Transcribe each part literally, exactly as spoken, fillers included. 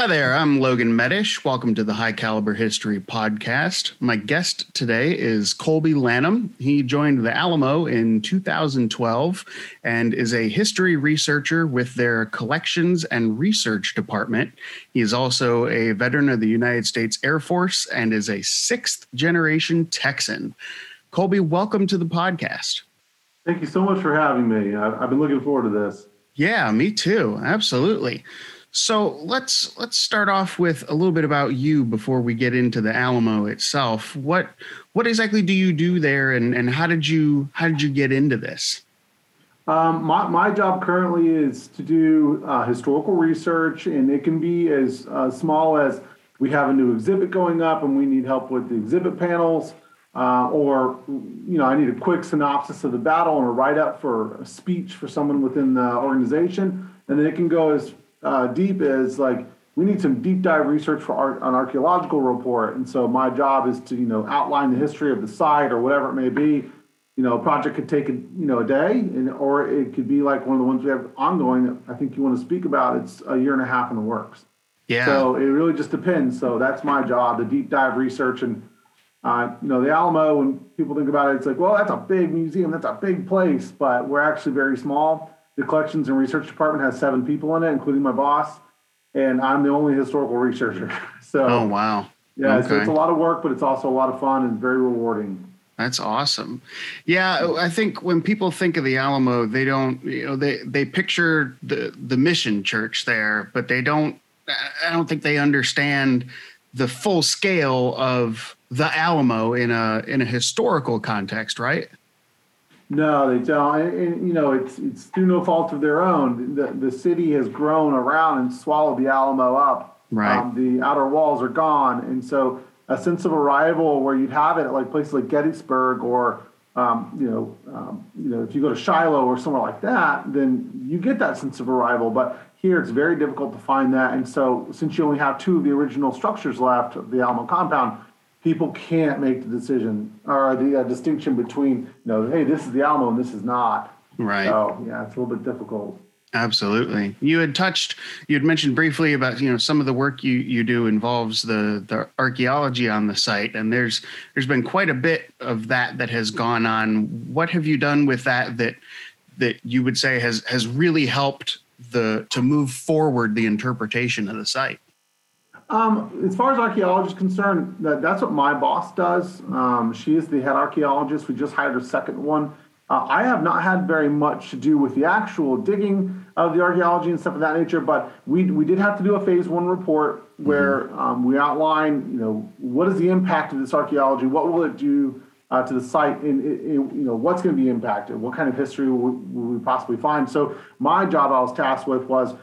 Hi there, I'm Logan Medish. Welcome to the High Caliber History Podcast. My guest today is Colby Lanham. He joined the Alamo in two thousand twelve and is a history researcher with their Collections and Research Department. He is also a veteran of the United States Air Force and is a sixth generation Texan. Colby, welcome to the podcast. Thank you so much for having me. I've been looking forward to this. Yeah, me too. Absolutely. So let's let's start off with a little bit about you before we get into the Alamo itself. What what exactly do you do there, and, and how did you how did you get into this? Um, my my job currently is to do uh, historical research, and it can be as uh, small as we have a new exhibit going up and we need help with the exhibit panels, uh, or you know I need a quick synopsis of the battle and a write up for a speech for someone within the organization, and then it can go as Uh, deep is like we need some deep dive research for art, an archaeological report, and so my job is to you know outline the history of the site or whatever it may be. You know, a project could take a, you know a day, and or it could be like one of the ones we have ongoing that I think you want to speak about. It's a year and a half in the works. Yeah. So it really just depends. So that's my job, the deep dive research, and uh, you know the Alamo. When people think about it, it's like, well, that's a big museum, that's a big place, but we're actually very small. The Collections and Research Department has seven people in it, including my boss, and I'm the only historical researcher. So, oh, wow. Yeah, okay. so it's a lot of work, but it's also a lot of fun and very rewarding. That's awesome. Yeah, I think when people think of the Alamo, they don't, you know, they, they picture the, the mission church there, but they don't, I don't think they understand the full scale of the Alamo in a in a historical context, right? No, they don't. And, and, you know, it's it's through no fault of their own. The the city has grown around and swallowed the Alamo up. Right. Um, the outer walls are gone, and so a sense of arrival where you'd have it at like places like Gettysburg or um, you know um, you know if you go to Shiloh or somewhere like that, then you get that sense of arrival. But here it's very difficult to find that, and so since you only have two of the original structures left of the Alamo compound, people can't make the decision or the uh, distinction between, you know, hey, this is the Alamo and this is not. Right. So, yeah, it's a little bit difficult. Absolutely. You had touched, you had mentioned briefly about, you know, some of the work you, you do involves the, the archaeology on the site. And there's, there's been quite a bit of that that has gone on. What have you done with that, that, that you would say has, has really helped the, to move forward the interpretation of the site? Um, as far as archaeology is concerned, that, that's what my boss does. Um, she is the head archaeologist. We just hired a second one. Uh, I have not had very much to do with the actual digging of the archaeology and stuff of that nature, but we we did have to do a phase one report where mm-hmm. um, we outline, you know, what is the impact of this archaeology? What will it do uh, to the site? And, it, it, you know, what's going to be impacted? What kind of history will, will we possibly find? So my job I was tasked with was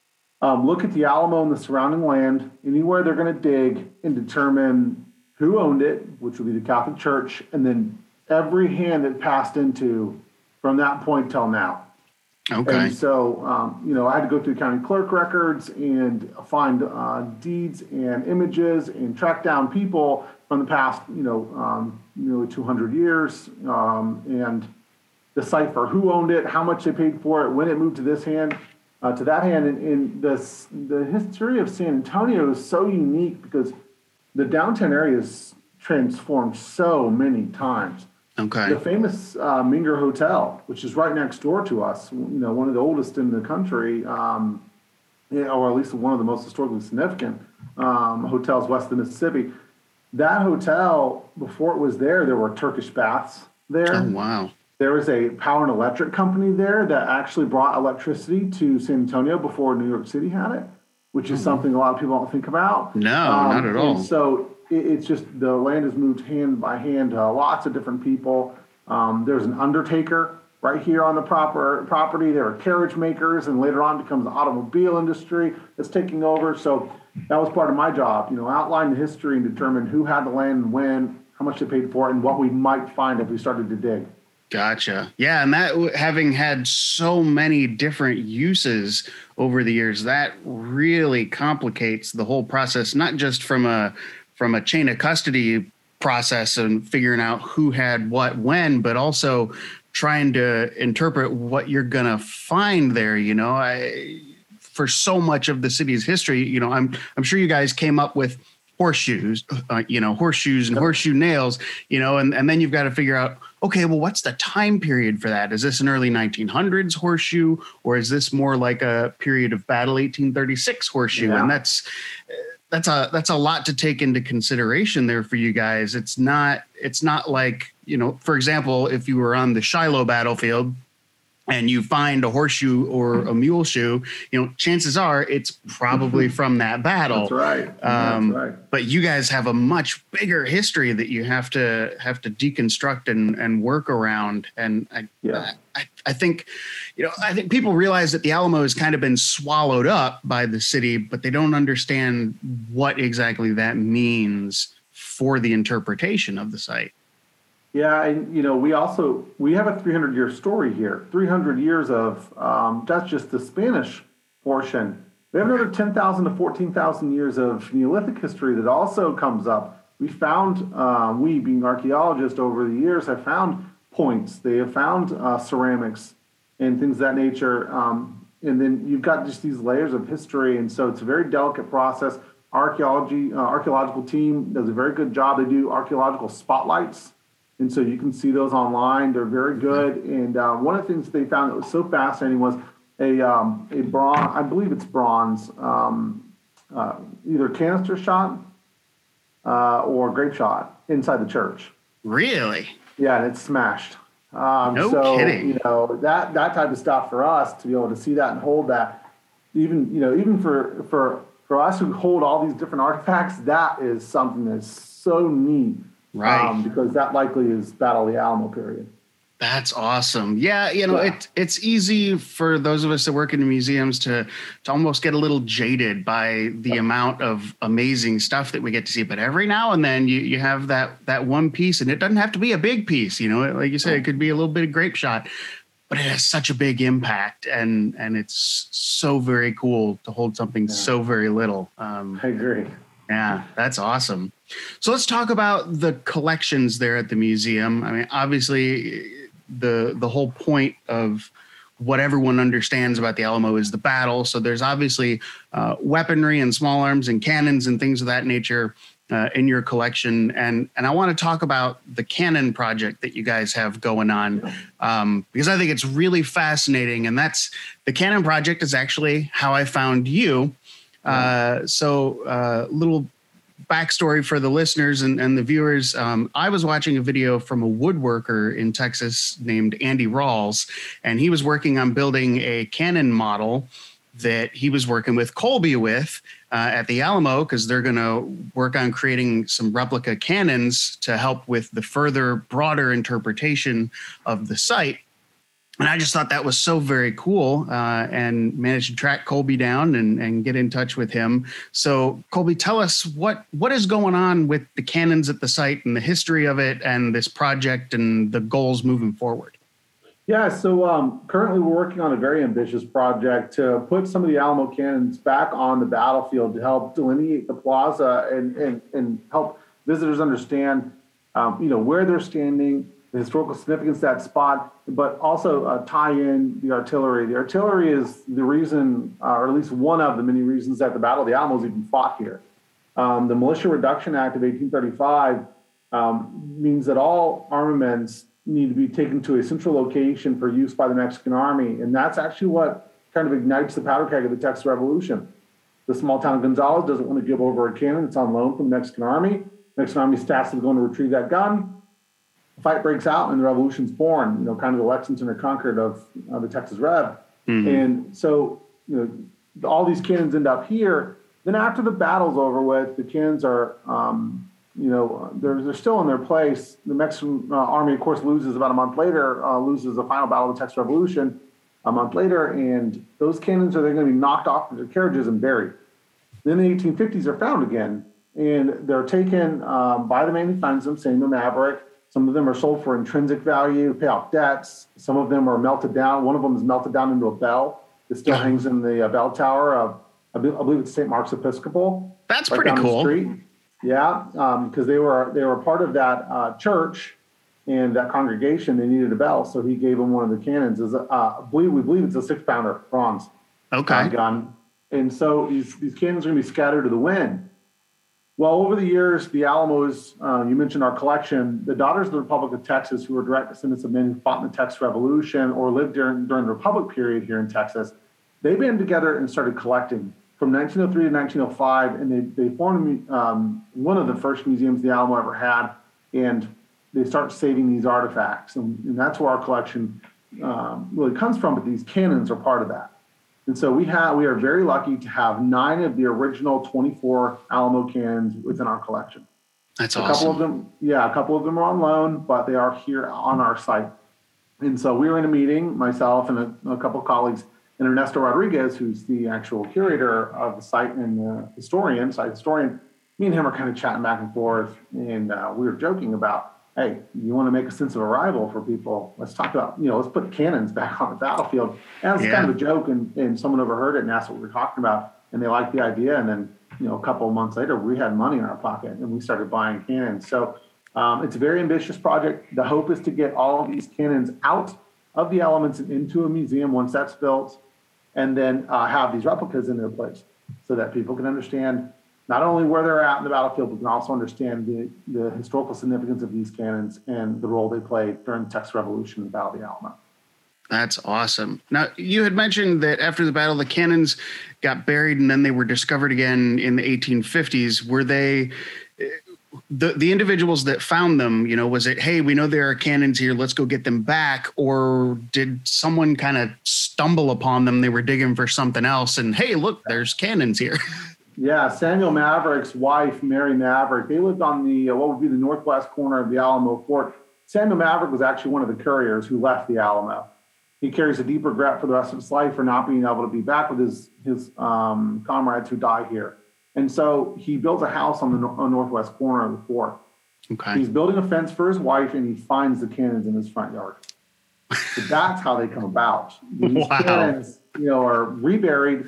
Um, look at the Alamo and the surrounding land, anywhere they're going to dig, and determine who owned it, which would be the Catholic Church, and then every hand it passed into from that point till now. Okay. And so, um, you know, I had to go through county clerk records and find uh, deeds and images and track down people from the past, you know, um, nearly two hundred years, um, and decipher who owned it, how much they paid for it, when it moved to this hand. Uh, to that hand, and, and the, the history of San Antonio is so unique because the downtown area is transformed so many times. Okay. The famous uh, Menger Hotel, which is right next door to us, you know, one of the oldest in the country, um, or at least one of the most historically significant um, hotels west of the Mississippi. That hotel, before it was there, there were Turkish baths there. Oh, wow. There was a power and electric company there that actually brought electricity to San Antonio before New York City had it, which is mm-hmm. something a lot of people don't think about. No, um, not at all. And so it, it's just the land has moved hand by hand to lots of different people. Um, there's an undertaker right here on the proper property. There are carriage makers, and later on becomes the automobile industry that's taking over. So that was part of my job, you know, outline the history and determine who had the land and when, how much they paid for it, and what we might find if we started to dig. Gotcha. Yeah. And that, having had so many different uses over the years, that really complicates the whole process, not just from a, from a chain of custody process and figuring out who had what when, but also trying to interpret what you're going to find there. You know, I, for so much of the city's history. You know, I'm I'm sure you guys came up with horseshoes, uh, you know, horseshoes and horseshoe nails, you know, and, and then you've got to figure out, okay, well, what's the time period for that? Is this an early nineteen hundreds horseshoe, or is this more like a period of battle eighteen thirty-six horseshoe? Yeah. And that's that's a that's a lot to take into consideration there for you guys. It's not it's not like, you know, for example, if you were on the Shiloh battlefield and you find a horseshoe or a mule shoe, you know, chances are it's probably from that battle. That's right. Um, That's right. But you guys have a much bigger history that you have to have to deconstruct and, and work around. And I, yeah. I, I think, you know, I think people realize that the Alamo has kind of been swallowed up by the city, but they don't understand what exactly that means for the interpretation of the site. Yeah, and you know, we also we have a three hundred year story here. three hundred years of um, that's just the Spanish portion. We have another ten thousand to fourteen thousand years of Neolithic history that also comes up. We found, uh, we being archaeologists over the years, have found points. They have found uh, ceramics and things of that nature. Um, and then you've got just these layers of history, and so it's a very delicate process. Archaeology, uh, archaeological team does a very good job. They do archaeological spotlights. And so you can see those online. They're very good. And uh, one of the things they found that was so fascinating was a um, a bronze, I believe it's bronze, um, uh, either canister shot uh, or grape shot inside the church. Really? Yeah, and it's smashed. Um, no so, kidding. You know, that that type of stuff for us to be able to see that and hold that, even you know, even for for for us who hold all these different artifacts, that is something that's so neat. Right. Um, because that likely is Battle of the Alamo period. That's awesome. Yeah, you know, yeah. it it's easy for those of us that work in museums to to almost get a little jaded by the amount of amazing stuff that we get to see. But every now and then you you have that that one piece, and it doesn't have to be a big piece. You know, like you said, it could be a little bit of grape shot, but it has such a big impact, and and it's so very cool to hold something yeah. so very little. Um, I agree. Yeah, that's awesome. So let's talk about the collections there at the museum. I mean, obviously, the the whole point of what everyone understands about the Alamo is the battle. So there's obviously uh, weaponry and small arms and cannons and things of that nature uh, in your collection. And and I want to talk about the cannon project that you guys have going on um, because I think it's really fascinating. And that's the cannon project is actually how I found you. Uh, so a uh, little backstory for the listeners and, and the viewers. Um, I was watching a video from a woodworker in Texas named Andy Rawls, and he was working on building a cannon model that he was working with Colby with uh, at the Alamo, because they're going to work on creating some replica cannons to help with the further broader interpretation of the site. And I just thought that was so very cool, uh, and managed to track Colby down and, and get in touch with him. So Colby, tell us what, what is going on with the cannons at the site and the history of it and this project and the goals moving forward. Yeah, so um, currently we're working on a very ambitious project to put some of the Alamo cannons back on the battlefield to help delineate the plaza and, and, and help visitors understand, um, you know, where they're standing, the historical significance of that spot, but also uh, tie in the artillery. The artillery is the reason, uh, or at least one of the many reasons that the Battle of the Alamo is even fought here. Um, the Militia Reduction Act of eighteen thirty-five um, means that all armaments need to be taken to a central location for use by the Mexican Army, and that's actually what kind of ignites the powder keg of the Texas Revolution. The small town of Gonzales doesn't want to give over a cannon that's on loan from the Mexican Army. The Mexican Army staffs is going to retrieve that gun. The fight breaks out and the revolution's born, you know, kind of the Lexington or Concord of uh, the Texas Rev. Mm-hmm. And so, you know, all these cannons end up here. Then after the battle's over with, the cannons are, um, you know, they're, they're still in their place. The Mexican uh, Army, of course, loses about a month later, uh, loses the final battle of the Texas Revolution a month later, and those cannons are then going to be knocked off of their carriages and buried. Then the eighteen fifties are found again, and they're taken um, by the man who finds them, Samuel Maverick. Some of them are sold for intrinsic value, pay off debts. Some of them are melted down. One of them is melted down into a bell that still hangs in the uh, bell tower of, I believe it's Saint Mark's Episcopal. That's right pretty down cool. The street. Yeah, because um, they were they were part of that uh, church and that congregation. They needed a bell, so he gave them one of the cannons. Is uh, I believe we believe it's a six pounder bronze okay uh, gun. And so these, these cannons are going to be scattered to the wind. Well, over the years, the Alamos, uh, you mentioned our collection, the Daughters of the Republic of Texas, who were direct descendants of men who fought in the Texas Revolution or lived during, during the Republic period here in Texas, they banded together and started collecting from nineteen oh three to nineteen oh five, and they, they formed um, one of the first museums the Alamo ever had, and they start saving these artifacts. And, and that's where our collection um, really comes from, but these cannons are part of that. And so we have we are very lucky to have nine of the original twenty-four Alamo cannons within our collection. That's a awesome. couple of them, yeah, a couple of them are on loan, but they are here on our site. And so we were in a meeting, myself and a, a couple of colleagues, and Ernesto Rodriguez, who's the actual curator of the site and the historian, site historian. Me and him are kind of chatting back and forth, and uh, we were joking about, hey, you want to make a sense of arrival for people? Let's talk about, you know, let's put cannons back on the battlefield. And it's yeah. kind of a joke, and, and someone overheard it and asked what we were talking about, and they liked the idea. And then, you know, a couple of months later, we had money in our pocket, and we started buying cannons. So um, it's a very ambitious project. The hope is to get all of these cannons out of the elements and into a museum once that's built, and then uh, have these replicas in their place so that people can understand not only where they're at in the battlefield, but can also understand the, the historical significance of these cannons and the role they played during the Texas Revolution and the Battle of the Alamo. That's awesome. Now, you had mentioned that after the battle, the cannons got buried and then they were discovered again in the eighteen fifties. Were they, the, the individuals that found them, you know, was it, hey, we know there are cannons here, let's go get them back? Or did someone kind of stumble upon them? They were digging for something else and, hey, look, there's cannons here. Yeah, Samuel Maverick's wife, Mary Maverick, they lived on the, uh, what would be the northwest corner of the Alamo Fort. Samuel Maverick was actually one of the couriers who left the Alamo. He carries a deep regret for the rest of his life for not being able to be back with his, his um, comrades who died here. And so he built a house on the no- on northwest corner of the fort. Okay. He's building a fence for his wife, and he finds the cannons in his front yard. So that's how they come about. These wow. cannons, you know, are reburied.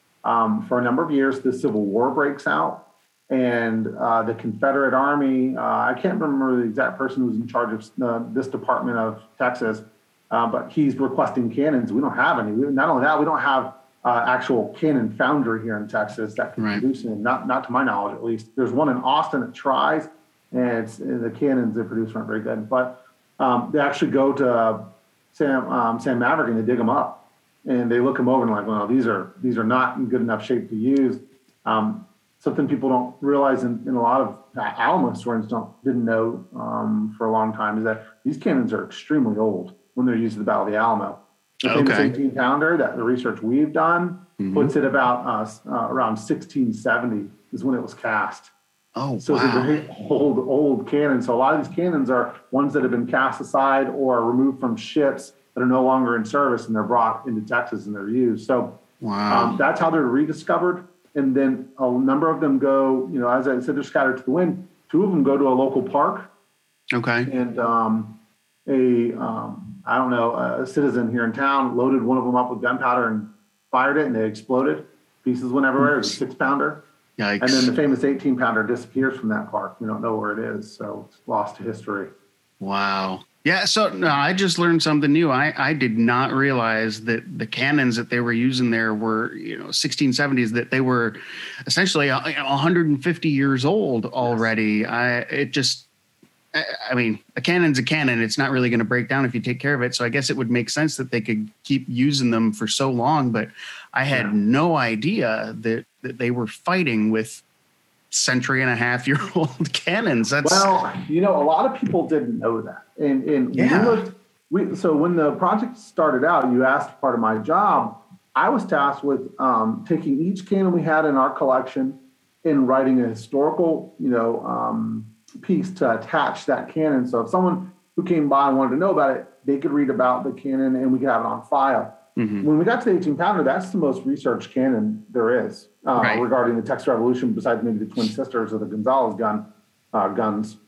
Um, for a number of years, the Civil War breaks out, and uh, the Confederate Army, uh, I can't remember the exact person who was in charge of uh, this department of Texas, uh, but he's requesting cannons. We don't have any. We, not only that, we don't have uh, actual cannon foundry here in Texas that can right. produce them, not, not to my knowledge at least. There's one in Austin that tries, and, it's, and the cannons they produce aren't very good. But um, they actually go to uh, Sam, um, Sam Maverick and they dig them up. And they look them over and like, well, these are these are not in good enough shape to use. Um, something people don't realize, in, in a lot of Alamo historians don't didn't know um, for a long time, is that these cannons are extremely old when they're used at the Battle of the Alamo. The okay. famous eighteen pounder that the research we've done mm-hmm. puts it about uh, uh, around sixteen seventy is when it was cast. Oh, so wow. it's a very old, old cannon. So a lot of these cannons are ones that have been cast aside or removed from ships that are no longer in service, and they're brought into Texas and they're used. So wow. um, that's how they're rediscovered. And then a number of them go, you know, as I said, they're scattered to the wind. Two of them go to a local park. Okay. And um, a, um, I don't know, a citizen here in town loaded one of them up with gunpowder and fired it, and they exploded. Pieces went everywhere. It was a six pounder. Yikes. And then the famous eighteen pounder disappears from that park. We don't know where it is. So it's lost to history. Wow. Yeah, so no, I just learned something new. I, I did not realize that the cannons that they were using there were, you know, sixteen seventies, that they were essentially one hundred fifty years old already. Yes. I it just, I, I mean, a cannon's a cannon. It's not really going to break down if you take care of it. So I guess it would make sense that they could keep using them for so long. But I had yeah. no idea that, that they were fighting with century and a half year old cannons. That's well, you know, a lot of people didn't know that. And, and yeah. we looked, we, so when the project started out, you asked part of my job, I was tasked with um, taking each cannon we had in our collection and writing a historical, you know, um, piece to attach that cannon. So if someone who came by and wanted to know about it, they could read about the cannon and we could have it on file. Mm-hmm. When we got to the eighteen pounder, that's the most researched cannon there is uh, right. regarding the Texas Revolution, besides maybe the Twin Sisters or the Gonzalez gun uh, guns.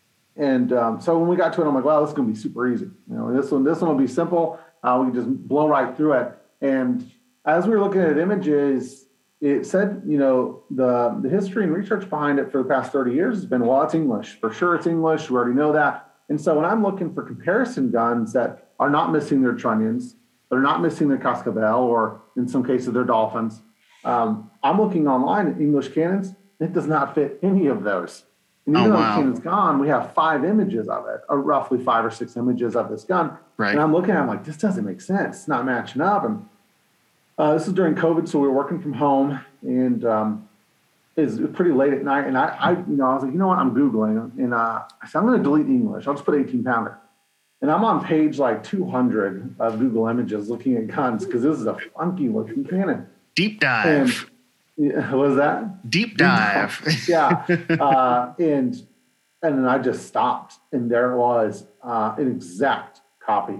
And um, so when we got to it, I'm like, well, this is going to be super easy. You know, this one, this one will be simple. Uh, we can just blow right through it. And as we were looking at images, it said, you know, the, the history and research behind it for the past thirty years has been, well, it's English. For sure it's English. We already know that. And so when I'm looking for comparison guns that are not missing their trunnions, they're not missing their cascabel, or in some cases, their dolphins, Um, I'm looking online at English cannons. It does not fit any of those. And even Oh, though wow. the cannon's gone, we have five images of it, or roughly five or six images of this gun. Right. And I'm looking at it, I'm like, this doesn't make sense. It's not matching up. And uh, this is during COVID, so we were working from home, and um, it's pretty late at night. And I, I, you know, I was like, you know what? I'm Googling, and uh, I said, I'm going to delete English. I'll just put eighteen pounder. And I'm on page like two hundred of Google Images looking at guns because this is a funky looking cannon. Deep dive. And, yeah, what was that? Deep dive. Yeah. Uh, and and then I just stopped, and there was uh, an exact copy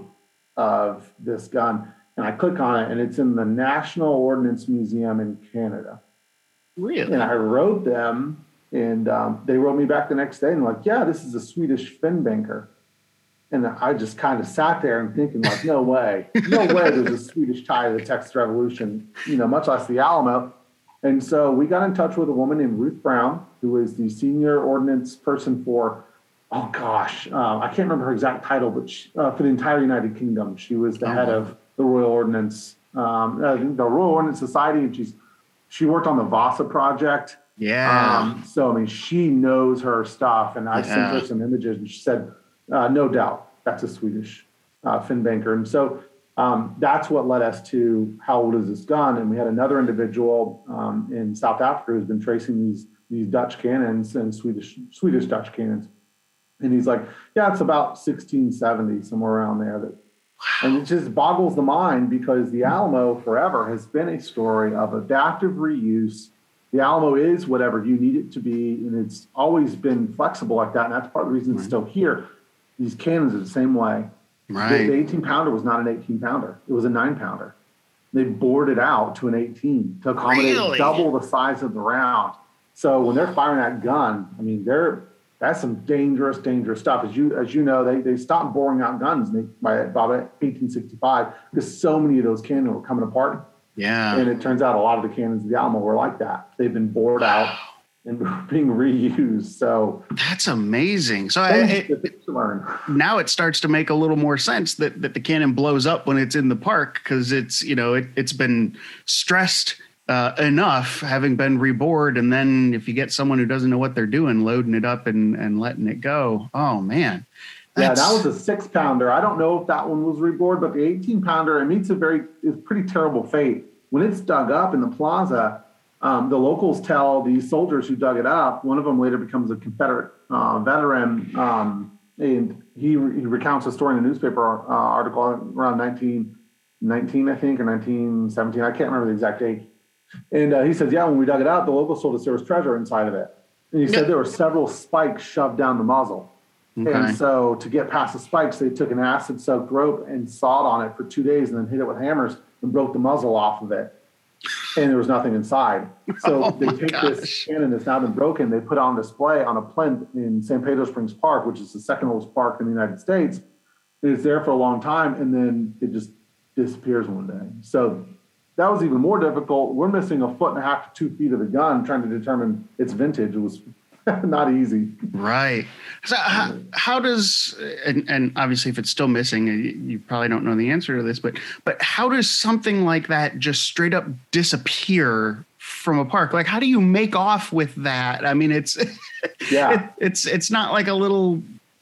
of this gun. And I click on it, and it's in the National Ordnance Museum in Canada. Really? And I wrote them, and um, they wrote me back the next day, and like, yeah, this is a Swedish Finnbanker. And I just kind of sat there and thinking, like, no way, no way there's a Swedish tie to the Texas Revolution, you know, much less the Alamo. And so we got in touch with a woman named Ruth Brown, who is the senior ordnance person for, oh gosh, uh, I can't remember her exact title, but she, uh, for the entire United Kingdom, she was the oh, head of the Royal Ordnance, um, uh, the Royal Ordnance Society, and she's she worked on the Vasa project. Yeah. Um, so I mean, she knows her stuff, and I yeah. sent her some images, and she said, uh, no doubt, that's a Swedish uh, Finnbanker. And so um, that's what led us to how old is this gun? And we had another individual um, in South Africa who's been tracing these these Dutch cannons and Swedish Swedish Dutch cannons. And he's like, yeah, it's about sixteen seventy, somewhere around there. That, and it just boggles the mind because the Alamo forever has been a story of adaptive reuse. The Alamo is whatever you need it to be, and it's always been flexible like that. And that's part of the reason it's still here. These cannons are the same way. Right. The, the eighteen pounder was not an eighteen pounder. It was a nine pounder. They bored it out to an eighteen to accommodate Really? double the size of the round. So when they're firing that gun, I mean, they're that's some dangerous, dangerous stuff. As you as you know, they they stopped boring out guns by about eighteen sixty-five because so many of those cannons were coming apart. Yeah. And it turns out a lot of the cannons of the Alamo were like that. They've been bored wow. out and being reused. So that's amazing. So I, it, now it starts to make a little more sense that, that the cannon blows up when it's in the park because it's, you know, it, it's been stressed uh, enough having been rebored. And then if you get someone who doesn't know what they're doing, loading it up and, and letting it go. Oh, man. That's... Yeah, that was a six pounder. I don't know if that one was rebored, but the eighteen pounder, it meets a very, it's pretty terrible fate. When it's dug up in the plaza, Um, the locals tell these soldiers who dug it up, one of them later becomes a Confederate uh, veteran, um, and he, he recounts a story in a newspaper uh, article around nineteen nineteen, I think, or nineteen seventeen. I can't remember the exact date. And uh, he says, yeah, when we dug it out, the locals told us there was treasure inside of it. And he said there were several spikes shoved down the muzzle. Okay. And so to get past the spikes, they took an acid-soaked rope and sawed on it for two days and then hit it with hammers and broke the muzzle off of it. And there was nothing inside. So oh they take gosh. this cannon that's now been broken, they put it on display on a plinth in San Pedro Springs Park, which is the second oldest park in the United States. And it's there for a long time, and then it just disappears one day. So that was even more difficult. We're missing a foot and a half to two feet of the gun trying to determine its vintage. It was not easy. Right. So how, how does, and, and obviously if it's still missing, you, you probably don't know the answer to this, but, but how does something like that just straight up disappear from a park? Like, how do you make off with that? I mean, it's, yeah, it, it's, it's not like a little,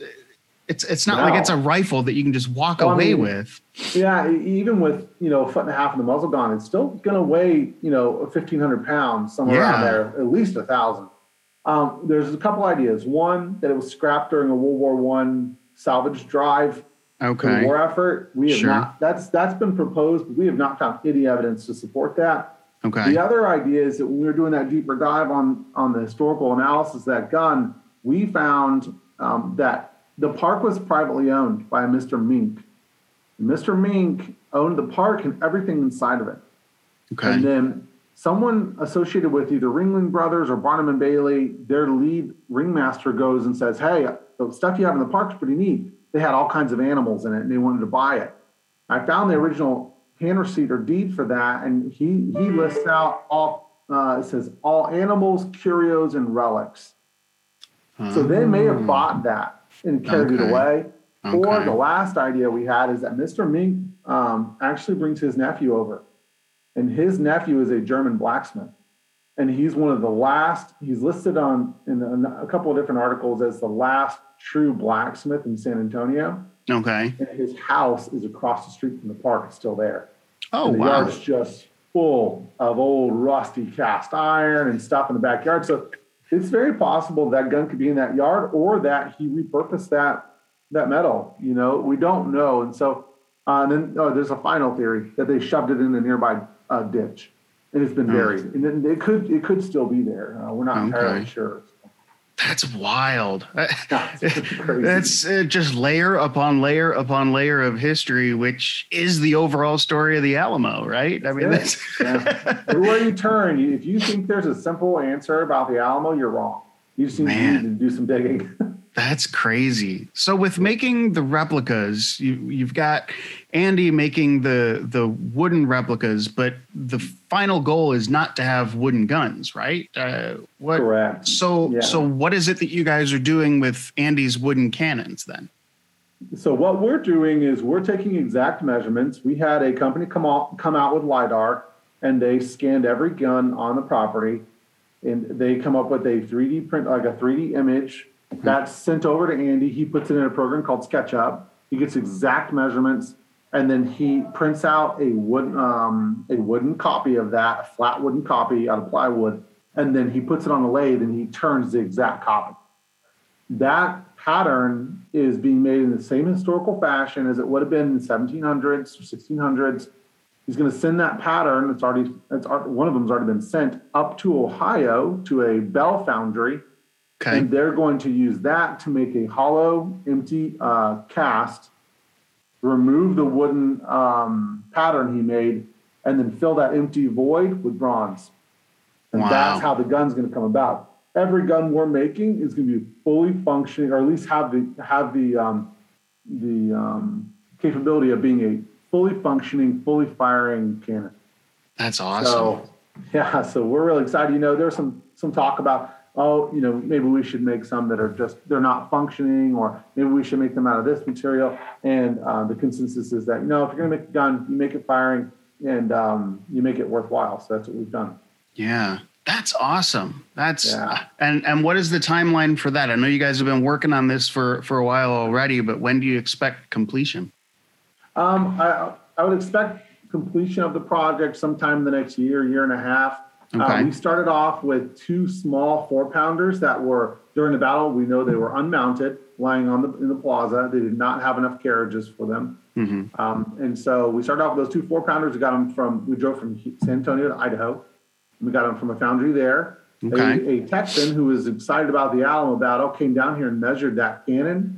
it's, it's not no. like it's a rifle that you can just walk well, away I mean, with. Yeah. Even with, you know, a foot and a half of the muzzle gun, it's still going to weigh, you know, fifteen hundred pounds, somewhere yeah. around there, at least a thousand. Um, there's a couple ideas. One, that it was scrapped during a World War One salvage drive. Okay. The war effort. We have sure. not, that's, that's been proposed, but we have not found any evidence to support that. Okay. The other idea is that when we were doing that deeper dive on, on the historical analysis of that gun, we found um, that the park was privately owned by a Mister Mink. And Mister Mink owned the park and everything inside of it. Okay. And then someone associated with either Ringling Brothers or Barnum and Bailey, their lead ringmaster goes and says, hey, the stuff you have in the park's pretty neat. They had all kinds of animals in it and they wanted to buy it. I found the original hand receipt or deed for that, and he he lists out all, uh, it says all animals, curios, and relics. Oh. So they may have bought that and carried okay. it away. Okay. Or the last idea we had is that Mister Mink um, actually brings his nephew over. and his nephew is a German blacksmith. And he's one of the last, he's listed on in a, a couple of different articles as the last true blacksmith in San Antonio. Okay. And his house is across the street from the park. It's still there. Oh, and the wow. yard's just full of old rusty cast iron and stuff in the backyard. So it's very possible that gun could be in that yard, or that he repurposed that that metal. You know, we don't know. And so uh, and then oh, there's a final theory that they shoved it in a nearby uh, ditch, and it's been Oh. buried. And then it could it could still be there. Uh, we're not Okay. entirely sure. That's wild. It's crazy. That's uh, just layer upon layer upon layer of history, which is the overall story of the Alamo, right? I mean, that's yeah. Everywhere you turn, you, if you think there's a simple answer about the Alamo, you're wrong. You just need Man. to do some digging. That's crazy. So with making the replicas, you, you've got Andy making the the wooden replicas, but the final goal is not to have wooden guns, right? Uh, what? Correct. So Yeah. so what is it that you guys are doing with Andy's wooden cannons then? So what we're doing is we're taking exact measurements. We had a company come out come out with LiDAR, and they scanned every gun on the property, and they come up with a three D print, like a three D image. That's sent over to Andy. He puts it in a program called SketchUp. He gets exact measurements, and then he prints out a wood, um, a wooden copy of that, a flat wooden copy out of plywood, and then he puts it on a lathe and he turns the exact copy. That pattern is being made in the same historical fashion as it would have been in the seventeen hundreds or sixteen hundreds. He's going to send that pattern. It's already, it's, one of them's already been sent up to Ohio to a Bell foundry. Okay. And they're going to use that to make a hollow, empty uh, cast, remove the wooden um, pattern he made, and then fill that empty void with bronze. And Wow. that's how the gun's going to come about. Every gun we're making is going to be fully functioning, or at least have the have the um, the um, capability of being a fully functioning, fully firing cannon. That's awesome. So, yeah, so we're really excited. You know, there's some some talk about, oh, you know, maybe we should make some that are just, they're not functioning, or maybe we should make them out of this material. And uh, the consensus is that, you know, if you're going to make a gun, you make it firing, and um, you make it worthwhile. So that's what we've done. Yeah, that's awesome. That's Yeah. and and what is the timeline for that? I know you guys have been working on this for for a while already, but when do you expect completion? Um, I, I would expect completion of the project sometime in the next year, year and a half. Okay. Uh, we started off with two small four pounders that were, during the battle, we know they were unmounted, lying on the in the plaza. They did not have enough carriages for them. Mm-hmm. Um, and so we started off with those two four pounders. We got them from, we drove from San Antonio to Idaho. We got them from a foundry there. Okay. A, a Texan who was excited about the Alamo battle came down here and measured that cannon.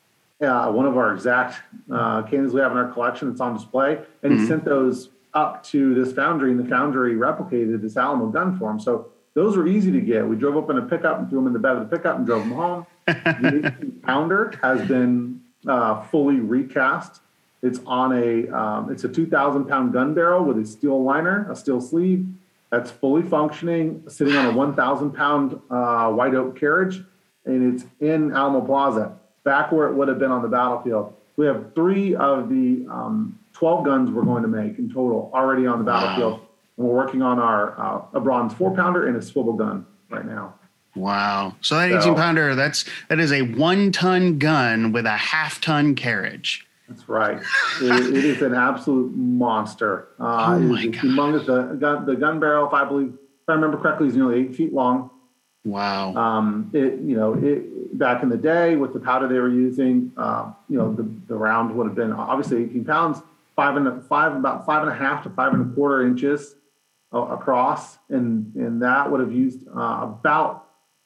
Uh, one of our exact uh, cannons we have in our collection. It's on display. And Mm-hmm. he sent those up to this foundry, and the foundry replicated this Alamo gun for him. So those were easy to get. We drove up in a pickup and threw them in the bed of the pickup and drove them home. The eighteen pounder has been uh, fully recast. It's on a, um, it's a two thousand pound gun barrel with a steel liner, a steel sleeve. That's fully functioning, sitting on a one thousand pound uh, white oak carriage, and it's in Alamo Plaza, back where it would have been on the battlefield. We have three of the um, twelve guns we're going to make in total already on the battlefield. Wow. And we're working on our uh, a bronze four pounder and a swivel gun right now. Wow. So that So- eighteen pounder, that's that is a one ton gun with a half ton carriage. That's right. It, it is an absolute monster. Uh, Oh it my is God. humongous. The gun, the gun barrel, if I believe, if I remember correctly, is nearly eight feet long. Wow. Um, it, you know, it, back in the day with the powder they were using, uh, you know, the, the round would have been obviously eighteen pounds, five and a, five, about five and a half to five and a quarter inches uh, across. And, and that would have used uh, about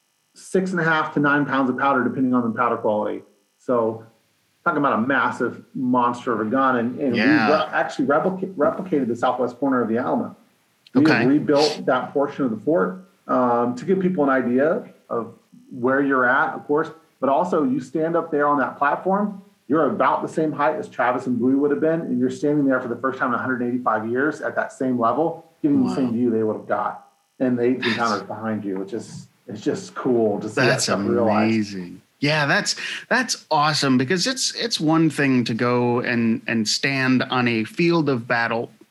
six and a half to nine pounds of powder, depending on the powder quality. So talking about a massive monster of a gun. And, and Yeah. we re- actually replica- replicated the southwest corner of the Alamo. We Okay. have rebuilt that portion of the fort um, to give people an idea of where you're at, of course, but also you stand up there on that platform, you're about the same height as Travis and Bowie would have been, and you're standing there for the first time in one hundred eighty-five years at that same level, getting Wow. the same view they would have got. And the eighteen pounders behind you, which is, it's just cool to see that That's stuff realized. amazing. Yeah, that's that's awesome, because it's it's one thing to go and and stand on a field of battle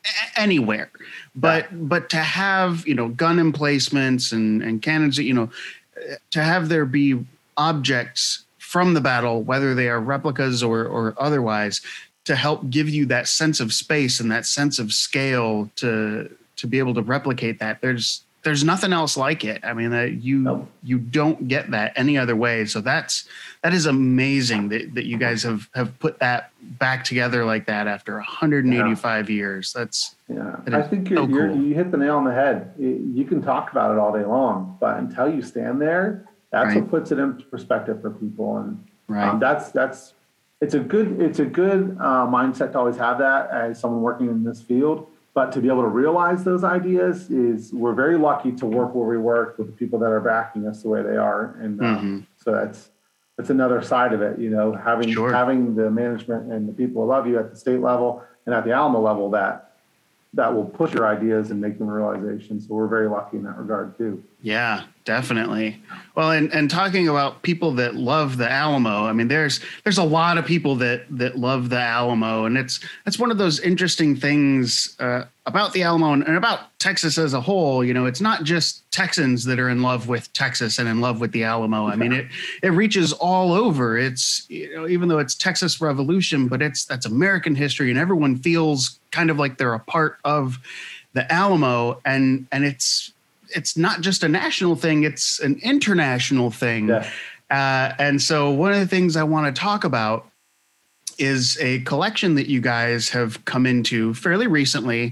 anywhere, but yeah. but to have, you know, gun emplacements and and cannons, you know, to have there be objects from the battle, whether they are replicas or or otherwise, to help give you that sense of space and that sense of scale to to be able to replicate that. There's there's nothing else like it. I mean, uh, you nope. you don't get that any other way. So that's that is amazing that, that you guys have have put that back together like that after one hundred eighty-five yeah. years. That's yeah. That I think you're, so you're, cool. you hit the nail on the head. You can talk about it all day long, but until you stand there, that's right. what puts it into perspective for people. And right. um, that's that's it's a good it's a good uh, mindset to always have that as someone working in this field. But to be able to realize those ideas is, we're very lucky to work where we work with the people that are backing us the way they are. And uh, mm-hmm. so that's, that's another side of it, you know, having, sure. having the management and the people who love you at the state level and at the Alamo level that, that will push your ideas and make them a realization. So we're very lucky in that regard too. Yeah, definitely. Well, and, and talking about people that love the Alamo, I mean, there's there's a lot of people that that love the Alamo, and it's it's one of those interesting things uh, about the Alamo and, and about Texas as a whole. You know, it's not just Texans that are in love with Texas and in love with the Alamo. I mean, it it reaches all over. It's, you know, even though it's Texas Revolution, but it's that's American history, and everyone feels kind of like they're a part of the Alamo, and and it's. It's not just a national thing, it's an international thing. Yeah. Uh, and so one of the things I want to talk about is a collection that you guys have come into fairly recently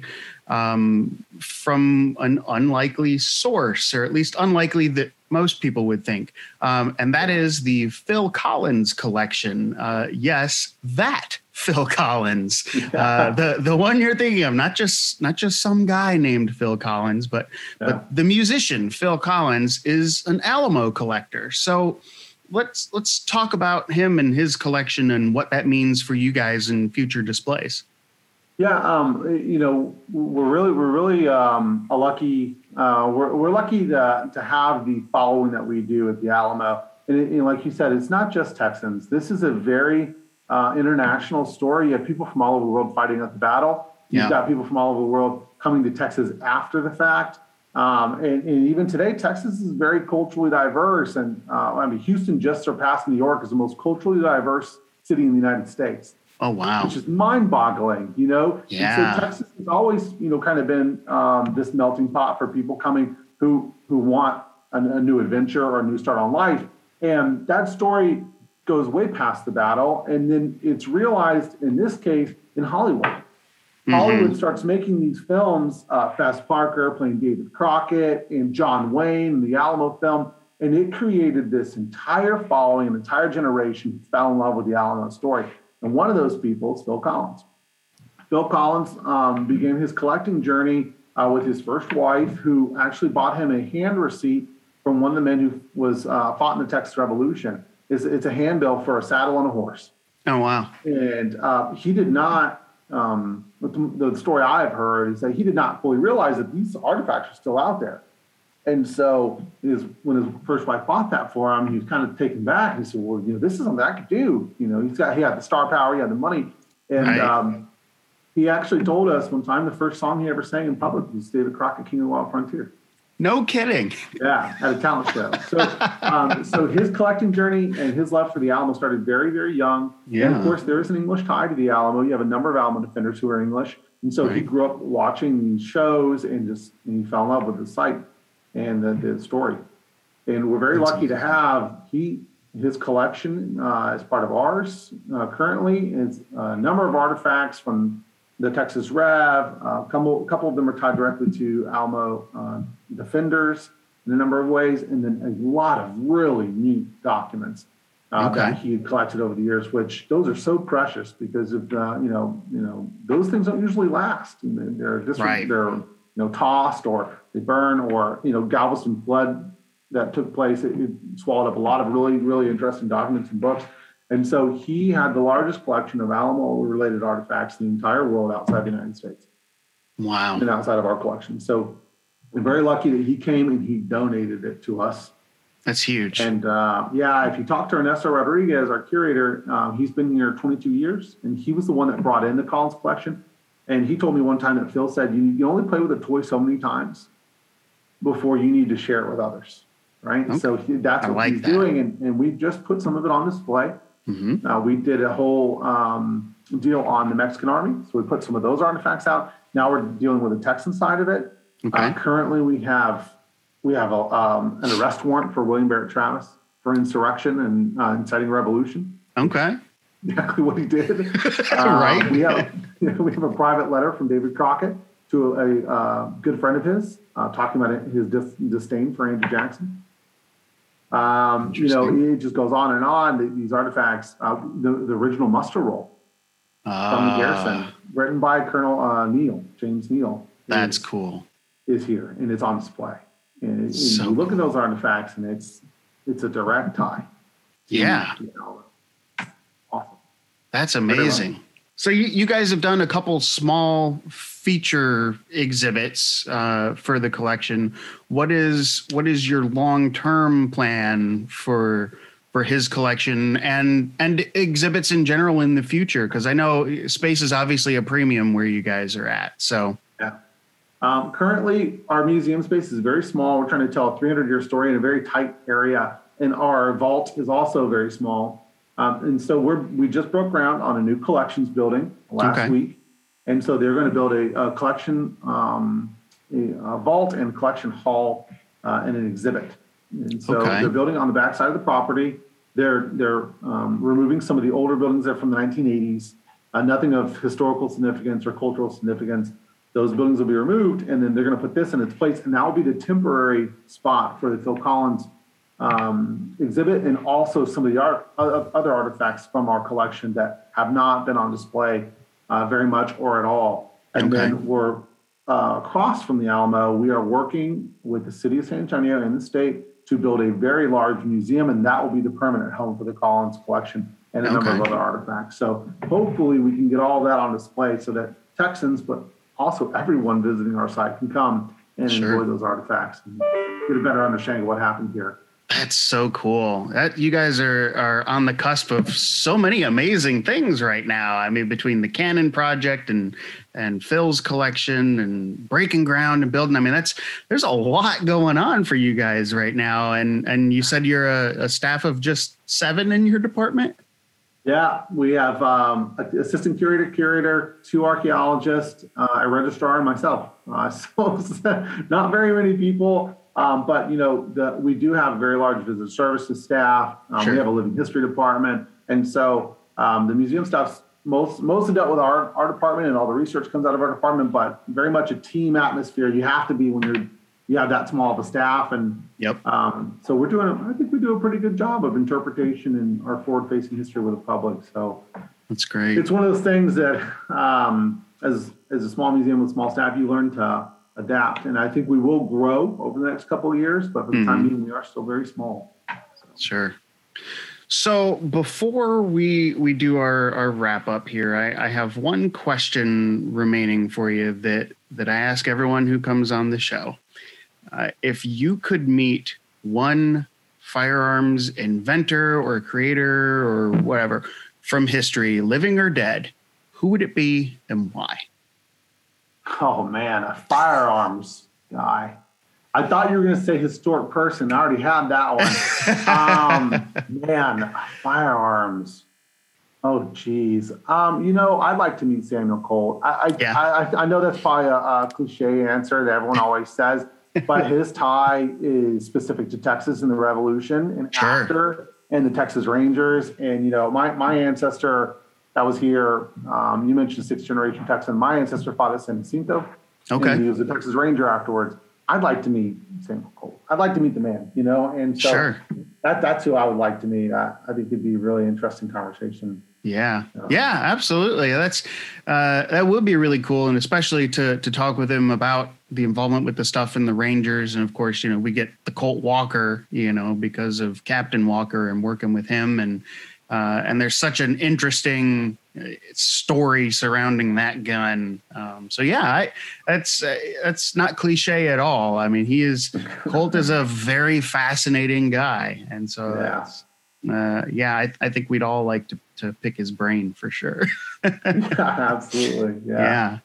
um, from an unlikely source, or at least unlikely that most people would think. Um, and that is the Phil Collins collection. Uh, yes, that Phil Collins, uh, the the one you're thinking of, not just not just some guy named Phil Collins, but yeah. but the musician Phil Collins is an Alamo collector. So let's let's talk about him and his collection and what that means for you guys in future displays. Yeah, um, you know, we're really we're really um, a lucky uh, we're we're lucky to to have the following that we do at the Alamo. And it, you know, like you said, it's not just Texans. This is a very uh, international story. You have people from all over the world fighting at the battle. You've yeah. got people from all over the world coming to Texas after the fact. Um, and, and even today, Texas is very culturally diverse. And uh, I mean, Houston just surpassed New York as the most culturally diverse city in the United States. Oh, wow. Which is mind-boggling, you know? Yeah. And so Texas has always, you know, kind of been um, this melting pot for people coming who who want a, a new adventure or a new start on life. And that story goes way past the battle. And then it's realized, in this case, in Hollywood. Mm-hmm. Hollywood starts making these films, uh, Fess Parker playing David Crockett and John Wayne, the Alamo film. And it created this entire following, an entire generation who fell in love with the Alamo story. And one of those people is Phil Collins. Phil Collins um, began his collecting journey uh, with his first wife, who actually bought him a hand receipt from one of the men who was uh, fought in the Texas Revolution. It's, it's a handbill for a saddle and a horse. Oh, wow. And uh, he did not, um, the, the story I've heard is that he did not fully realize that these artifacts are still out there. And so his, when his first wife bought that for him, he was kind of taken back. He said, well, you know, this is something I could do. You know, he's got, he had the star power, he had the money. And right. um, he actually told us one time the first song he ever sang in public was David Crockett, King of the Wild Frontier. No kidding. Yeah, at a talent show. So um, so his collecting journey and his love for the Alamo started very, very young. Yeah. And of course, there is an English tie to the Alamo. You have a number of Alamo defenders who are English. And so right. he grew up watching these shows and just and he fell in love with the site and the, the story. And we're very That's lucky amazing. to have he his collection uh, as part of ours uh, currently. Is a number of artifacts from the Texas Rev. Uh, a couple, a couple of them are tied directly to Alamo uh, defenders in a number of ways, and then a lot of really neat documents uh, okay. that he had collected over the years. Which those are so precious because of uh, you know you know those things don't usually last. And they're just right. they're you know tossed or they burn, or you know Galveston flood that took place. It, it swallowed up a lot of really really interesting documents and books. And so he had the largest collection of Alamo-related artifacts in the entire world outside the United States. Wow. And outside of our collection. So we're very lucky that he came and he donated it to us. That's huge. And uh, yeah, if you talk to Ernesto Rodriguez, our curator, um, he's been here twenty-two years, and he was the one that brought in the Collins collection. And he told me one time that Phil said, you, you only play with a toy so many times before you need to share it with others, right? Okay. So he, that's I what like he's that. doing. And, and we just put some of it on display. Mm-hmm. Uh, we did a whole um, deal on the Mexican Army. So we put some of those artifacts out. Now we're dealing with the Texan side of it. Okay. Uh, currently, we have we have a, um, an arrest warrant for William Barrett Travis for insurrection and uh, inciting revolution. Okay. Exactly what he did. uh, right. We have we have a private letter from David Crockett to a uh, good friend of his, uh, talking about his dis- disdain for Andrew Jackson. Um, you know, it just goes on and on. These artifacts, uh, the, the original muster roll uh, from the garrison, written by Colonel uh, Neal, James Neal. That's is, cool. Is here, and it's on display. And, and so you look cool. at those artifacts, and it's it's a direct tie. Yeah. You know, awesome. That's amazing. So you, you guys have done a couple small feature exhibits uh, for the collection. What is what is your long-term plan for for his collection and and exhibits in general in the future? Because I know space is obviously a premium where you guys are at. So yeah. Um, currently, our museum space is very small. We're trying to tell a three hundred year story in a very tight area, and our vault is also very small. Um, and so we're we just broke ground on a new collections building last okay. week, and so they're going to build a, a collection, um, a, a vault and collection hall uh, and an exhibit. And so okay. they're building on the backside of the property. They're they're um, removing some of the older buildings that are from the nineteen eighties, uh, nothing of historical significance or cultural significance. Those buildings will be removed, and then they're going to put this in its place, and that will be the temporary spot for the Phil Collins um, exhibit, and also some of the art, uh, other artifacts from our collection that have not been on display uh, very much or at all. And okay. then we're uh, across from the Alamo. We are working with the city of San Antonio and the state to build a very large museum, and that will be the permanent home for the Collins collection and a okay. number of other artifacts. So hopefully we can get all that on display so that Texans, but also everyone visiting our site can come and sure. enjoy those artifacts and get a better understanding of what happened here. That's so cool. That you guys are are on the cusp of so many amazing things right now. I mean, between the Cannon project and and Phil's collection and breaking ground and building. I mean, that's there's a lot going on for you guys right now. And and you said you're a, a staff of just seven in your department? Yeah, we have um, an assistant curator, curator, two archaeologists, uh, a registrar, and myself. Uh, so not very many people, um, but you know, the, we do have a very large visitor services staff. Um, sure. We have a living history department, and so um, the museum staff's most mostly dealt with our our department, and all the research comes out of our department. But very much a team atmosphere. You have to be when you're you have that small of a staff, and yep. Um, so we're doing. I think we do a pretty good job of interpretation and our forward-facing history with the public. So that's great. It's one of those things that, um, as as a small museum with small staff, you learn to adapt, and I think we will grow over the next couple of years. But for the mm-hmm. time being, we are still very small. So. Sure. So before we we do our, our wrap up here, I, I have one question remaining for you that that I ask everyone who comes on the show. Uh, if you could meet one firearms inventor or creator or whatever from history, living or dead, who would it be and why? Oh, man, a firearms guy. I thought you were going to say historic person. I already had that one. um, man, firearms. Oh, geez. Um, you know, I'd like to meet Samuel Colt. I I, yeah. I, I know that's probably a, a cliche answer that everyone always says, but his tie is specific to Texas and the Revolution and sure. after, and the Texas Rangers. And, you know, my, my ancestor that was here, um, you mentioned sixth generation Texan. My ancestor fought at San Jacinto. Okay. And he was a Texas Ranger afterwards. I'd like to meet Samuel Colt. I'd like to meet the man, you know, and so sure. that that's who I would like to meet. I, I think it'd be a really interesting conversation. Yeah. Yeah, absolutely. That's, uh, that would be really cool. And especially to, to talk with him about the involvement with the stuff in the Rangers. And of course, you know, we get the Colt Walker, you know, because of Captain Walker and working with him. And, uh, and there's such an interesting story surrounding that gun. Um, so yeah, I, that's, uh, that's not cliche at all. I mean, he is, Colt is a very fascinating guy. And so yeah. that's, uh, yeah, I, I think we'd all like to, to pick his brain for sure. Yeah, absolutely. Yeah. Yeah.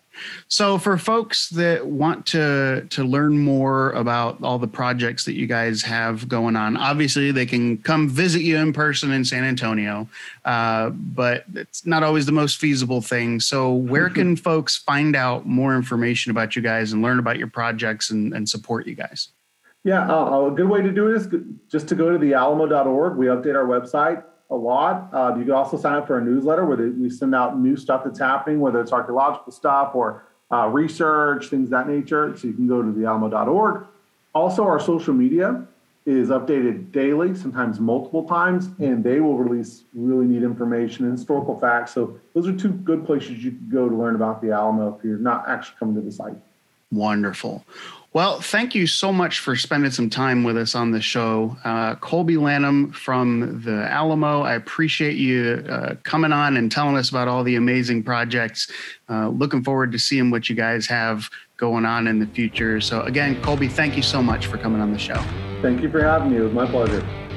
So for folks that want to to learn more about all the projects that you guys have going on, obviously they can come visit you in person in San Antonio, uh, but it's not always the most feasible thing. So where can folks find out more information about you guys and learn about your projects and, and support you guys? Yeah, uh, a good way to do it is just to go to the alamo dot org. We update our website a lot. Uh, you can also sign up for a newsletter where they, we send out new stuff that's happening, whether it's archaeological stuff or uh, research, things of that nature. So you can go to the alamo dot org. Also, our social media is updated daily, sometimes multiple times, and they will release really neat information and historical facts. So those are two good places you can go to learn about the Alamo if you're not actually coming to the site. Wonderful. Well, thank you so much for spending some time with us on the show. Uh, Colby Lanham from the Alamo, I appreciate you uh, coming on and telling us about all the amazing projects. Uh, looking forward to seeing what you guys have going on in the future. So again, Colby, thank you so much for coming on the show. Thank you for having me. It was my pleasure.